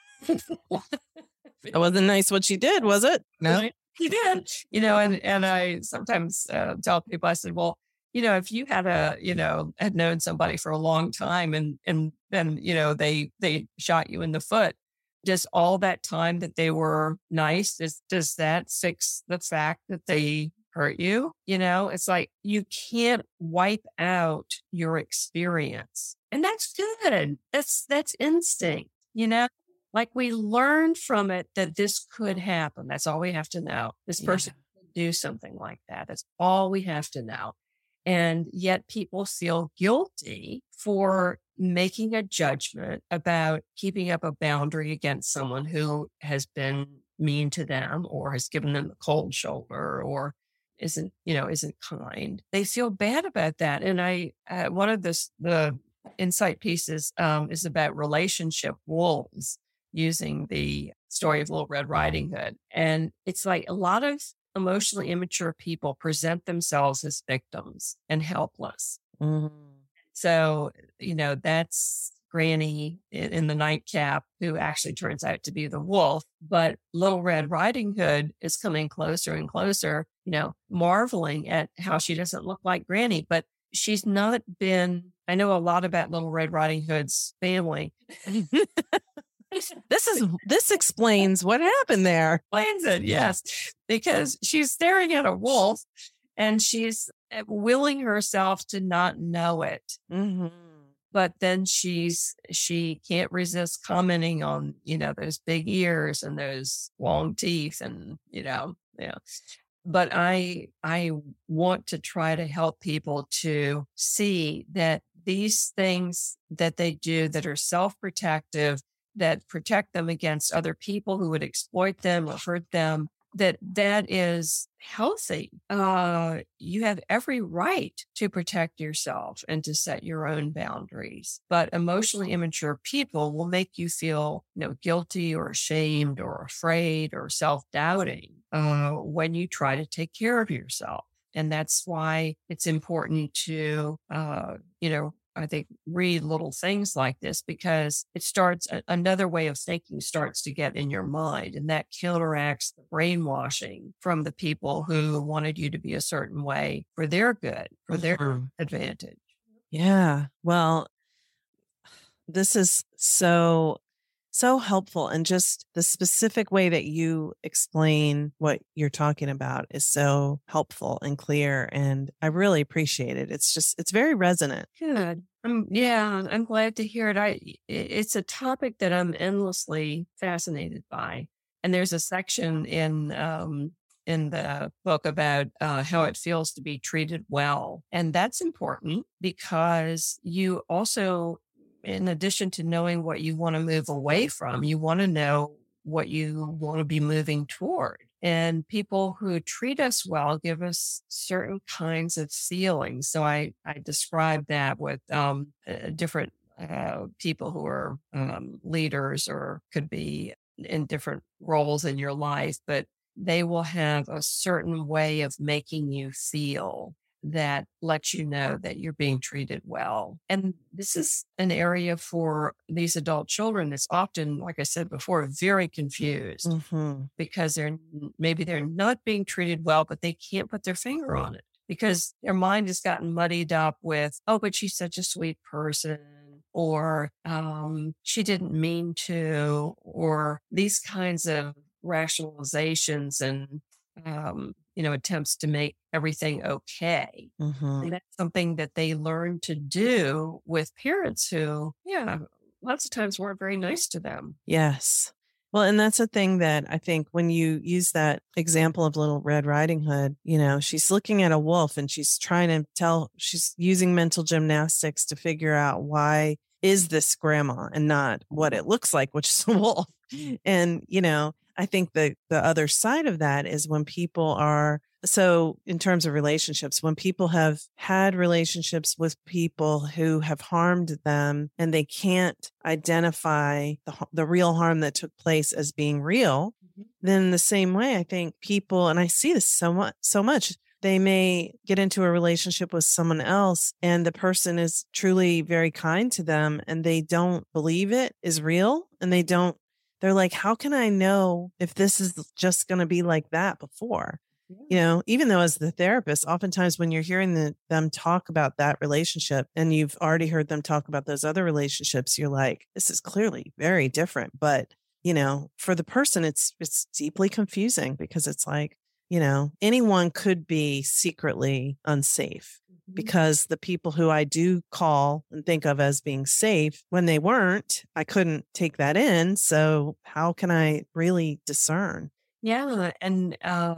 It wasn't nice what she did, was it? No, she did. And I sometimes tell people, I said, well, if you had had known somebody for a long time and then, they shot you in the foot, just all that time that they were nice, does that fix the fact that they hurt you? It's like you can't wipe out your experience. And that's good. That's instinct, like we learned from it that this could happen. That's all we have to know. This person could do something like that. That's all we have to know. And yet people feel guilty for making a judgment about keeping up a boundary against someone who has been mean to them or has given them the cold shoulder or isn't kind. They feel bad about that. And one of the insight pieces is about relationship wolves, using the story of Little Red Riding Hood. And it's like a lot of emotionally immature people present themselves as victims and helpless. Mm-hmm. So, that's Granny in the nightcap, who actually turns out to be the wolf. But Little Red Riding Hood is coming closer and closer, marveling at how she doesn't look like Granny. But she's not been, I know a lot about Little Red Riding Hood's family. This explains what happened there. Explains it, yes. Because she's staring at a wolf and she's willing herself to not know it. Mm-hmm. But then she can't resist commenting on, those big ears and those long teeth and, But I want to try to help people to see that these things that they do that are self-protective, that protect them against other people who would exploit them or hurt them, that is healthy. You have every right to protect yourself and to set your own boundaries. But emotionally immature people will make you feel, guilty or ashamed or afraid or self-doubting when you try to take care of yourself. And that's why it's important to, I think, read little things like this, because it starts, another way of thinking starts to get in your mind, and that counteracts the brainwashing from the people who wanted you to be a certain way for their good, for their advantage. Yeah. Well, this is so so helpful. And just the specific way that you explain what you're talking about is so helpful and clear. And I really appreciate it. It's very resonant. Good. I'm glad to hear it. It's a topic that I'm endlessly fascinated by. And there's a section in the book about how it feels to be treated well. And that's important because you also, in addition to knowing what you want to move away from, you want to know what you want to be moving toward. And people who treat us well give us certain kinds of feelings. So I describe that with different people who are leaders or could be in different roles in your life, but they will have a certain way of making you feel that lets you know that you're being treated well. And this is an area for these adult children that's often, like I said before, very confused because they're not being treated well, but they can't put their finger on it because their mind has gotten muddied up with, oh, but she's such a sweet person, or she didn't mean to, or these kinds of rationalizations and attempts to make everything okay. And that's something that they learn to do with parents who, lots of times weren't very nice to them. Yes. Well, and that's a thing that I think when you use that example of Little Red Riding Hood, she's looking at a wolf and she's she's using mental gymnastics to figure out why is this grandma and not what it looks like, which is a wolf. And, I think the other side of that is when people are, so in terms of relationships, when people have had relationships with people who have harmed them and they can't identify the real harm that took place as being real, then in the same way, I think people, and I see this so much, they may get into a relationship with someone else and the person is truly very kind to them and they don't believe it is real. And they're like, how can I know if this is just going to be like that before? Even though as the therapist, oftentimes when you're hearing them talk about that relationship and you've already heard them talk about those other relationships, you're like, this is clearly very different. But, for the person, it's deeply confusing because it's like, anyone could be secretly unsafe. Because the people who I do call and think of as being safe, when they weren't, I couldn't take that in. So how can I really discern? Yeah, and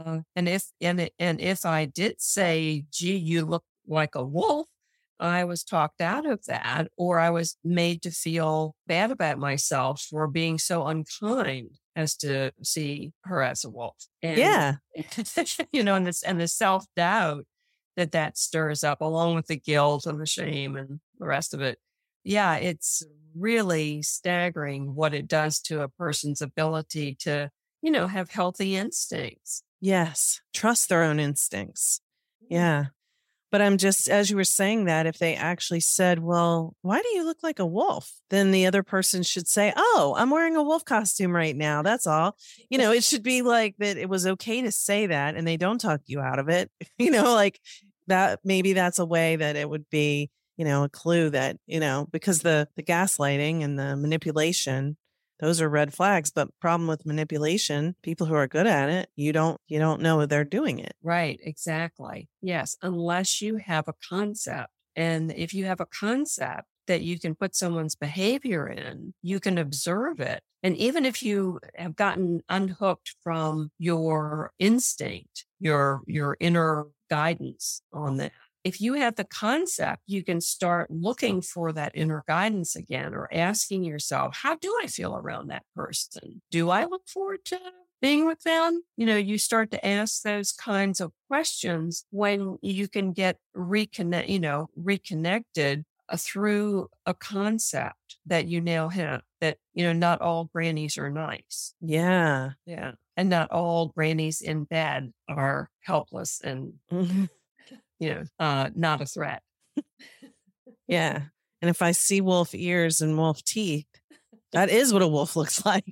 if I did say, "Gee, you look like a wolf," I was talked out of that, or I was made to feel bad about myself for being so unkind as to see her as a wolf. And, and the self-doubt that stirs up along with the guilt and the shame and the rest of it. Yeah, it's really staggering what it does to a person's ability to, have healthy instincts. Yes. Trust their own instincts. Yeah. But I'm just, as you were saying that, if they actually said, well, why do you look like a wolf? Then the other person should say, oh, I'm wearing a wolf costume right now. That's all. It should be like that. It was okay to say that and they don't talk you out of it. Like that, maybe that's a way that it would be, a clue that, because the gaslighting and the manipulation, those are red flags. But problem with manipulation, people who are good at it, you don't know they're doing it. Right. Exactly. Yes. Unless you have a concept. And if you have a concept that you can put someone's behavior in, you can observe it. And even if you have gotten unhooked from your instinct, your inner guidance on that, if you have the concept, you can start looking for that inner guidance again, or asking yourself, how do I feel around that person? Do I look forward to being with them? You start to ask those kinds of questions when you can get reconnected through a concept that you now have, that, not all grannies are nice. Yeah. Yeah. And not all grannies in bed are helpless and, not a threat. Yeah. And if I see wolf ears and wolf teeth, that is what a wolf looks like.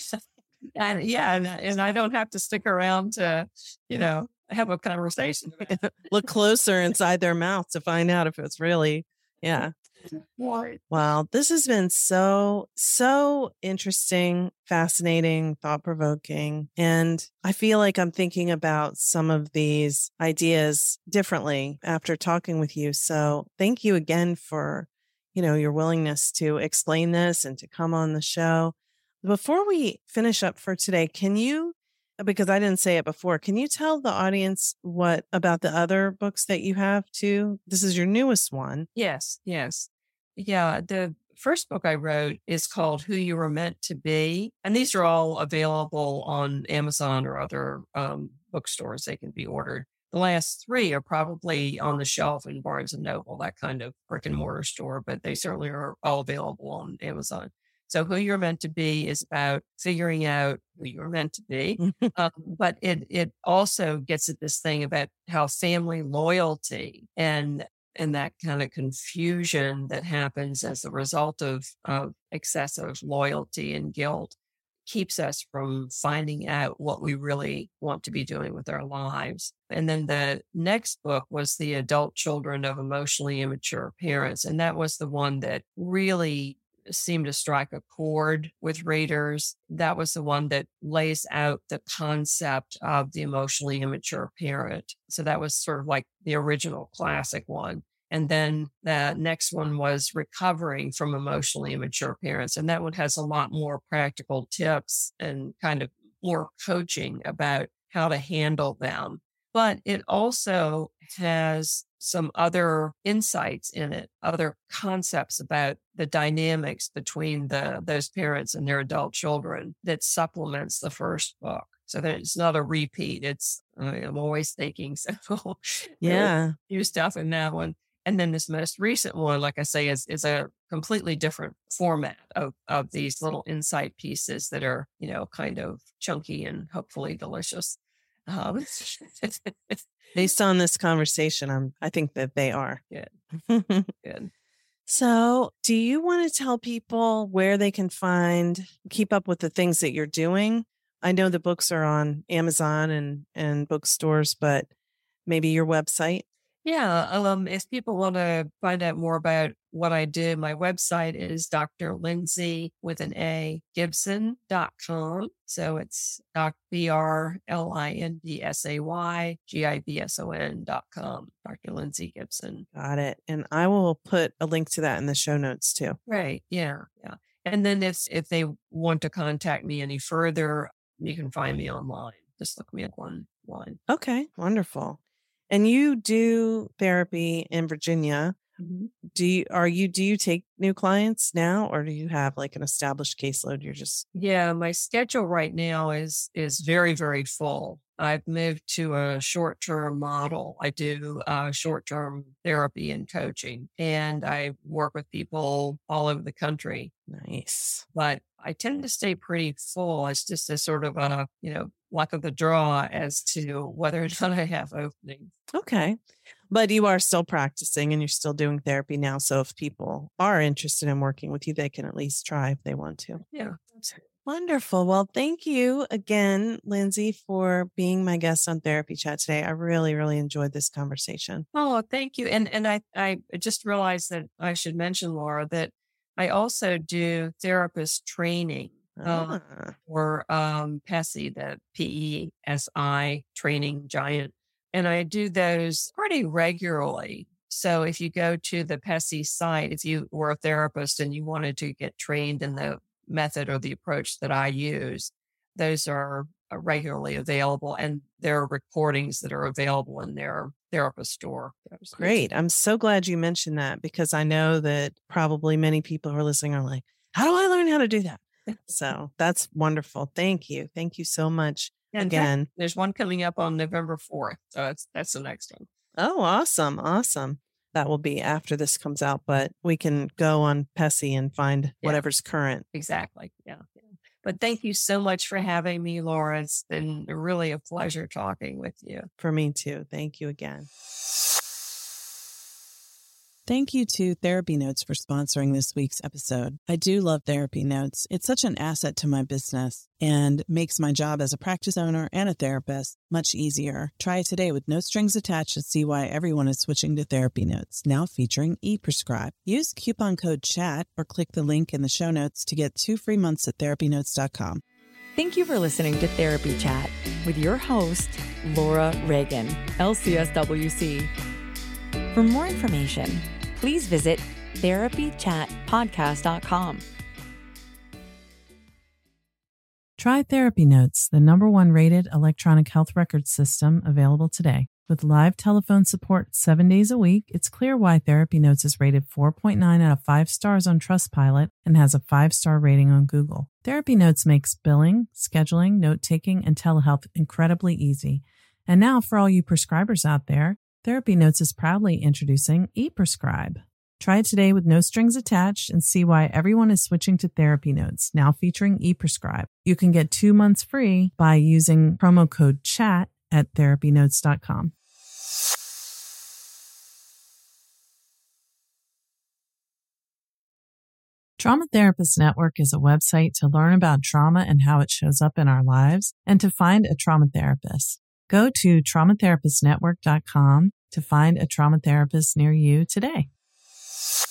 And I don't have to stick around to, have a conversation. Look closer inside their mouth to find out if it's really, yeah. Right. Well, this has been so interesting, fascinating, thought provoking. And I feel like I'm thinking about some of these ideas differently after talking with you. So thank you again for, your willingness to explain this and to come on the show. Before we finish up for today, because I didn't say it before, can you tell the audience what about the other books that you have too? This is your newest one. Yes. Yeah, the first book I wrote is called Who You Were Meant to Be. And these are all available on Amazon or other bookstores. They can be ordered. The last three are probably on the shelf in Barnes and Noble, that kind of brick and mortar store, but they certainly are all available on Amazon. So Who You're Meant to Be is about figuring out who you're meant to be. But it also gets at this thing about how family loyalty and that kind of confusion that happens as a result of excessive loyalty and guilt keeps us from finding out what we really want to be doing with our lives. And then the next book was The Adult Children of Emotionally Immature Parents. And that was the one that really seemed to strike a chord with readers. That was the one that lays out the concept of the emotionally immature parent. So that was sort of like the original classic one. And then the next one was Recovering from Emotionally Immature Parents. And that one has a lot more practical tips and kind of more coaching about how to handle them. But it also has some other insights in it, other concepts about the dynamics between those parents and their adult children that supplements the first book. So that it's not a repeat. I'm always thinking, so Yeah. new stuff in that one. And then this most recent one, like I say, is a completely different format of these little insight pieces that are, kind of chunky and hopefully delicious. Based on this conversation, I think that they are. Good. Good. So, do you want to tell people where they can keep up with the things that you're doing? I know the books are on Amazon and bookstores, but maybe your website? Yeah. If people want to find out more about what I do, my website is Dr. Lindsay with an A, Gibson.com. So it's BrLindsayGibson.com, Dr. Lindsay Gibson. Got it. And I will put a link to that in the show notes too. Right. Yeah. And then if they want to contact me any further, you can find me online. Just look me up online. Okay. Wonderful. And you do therapy in Virginia. Mm-hmm. Do you take new clients now, or do you have like an established caseload? Yeah, my schedule right now is very, very full. I've moved to a short-term model. I do short-term therapy and coaching, and I work with people all over the country. Nice. But I tend to stay pretty full. It's just a sort of a, luck of the draw as to whether or not I have openings. Okay. But you are still practicing and you're still doing therapy now. So if people are interested in working with you, they can at least try if they want to. Yeah. Wonderful. Well, thank you again, Lindsay, for being my guest on Therapy Chat today. I really, really enjoyed this conversation. Oh, thank you. And I just realized that I should mention, Laura, that I also do therapist training for PESI, the PESI training giant. And I do those pretty regularly. So if you go to the PESI site, if you were a therapist and you wanted to get trained in the method or the approach that I use, those are regularly available. And there are recordings that are available in their therapist store. Great. I'm so glad you mentioned that, because I know that probably many people who are listening are like, how do I learn how to do that? So that's wonderful. Thank you. Thank you so much. And again. There's one coming up on November 4th. So that's the next one. Oh, awesome. Awesome. That will be after this comes out, but we can go on PESI and find whatever's current. Exactly. Yeah. But thank you so much for having me, Laura. It's been really a pleasure talking with you. For me too. Thank you again. Thank you to Therapy Notes for sponsoring this week's episode. I do love Therapy Notes. It's such an asset to my business and makes my job as a practice owner and a therapist much easier. Try it today with no strings attached to see why everyone is switching to Therapy Notes, now featuring ePrescribe. Use coupon code CHAT or click the link in the show notes to get 2 free months at therapynotes.com. Thank you for listening to Therapy Chat with your host, Laura Reagan, LCSWC. For more information, please visit therapychatpodcast.com. Try Therapy Notes, the #1 rated electronic health record system available today. With live telephone support 7 days a week, it's clear why Therapy Notes is rated 4.9 out of 5 stars on Trustpilot and has a 5-star rating on Google. Therapy Notes makes billing, scheduling, note-taking, and telehealth incredibly easy. And now, for all you prescribers out there, Therapy Notes is proudly introducing ePrescribe. Try it today with no strings attached and see why everyone is switching to Therapy Notes, now featuring ePrescribe. You can get 2 months free by using promo code CHAT at therapynotes.com. Trauma Therapist Network is a website to learn about trauma and how it shows up in our lives and to find a trauma therapist. Go to traumatherapistnetwork.com to find a trauma therapist near you today.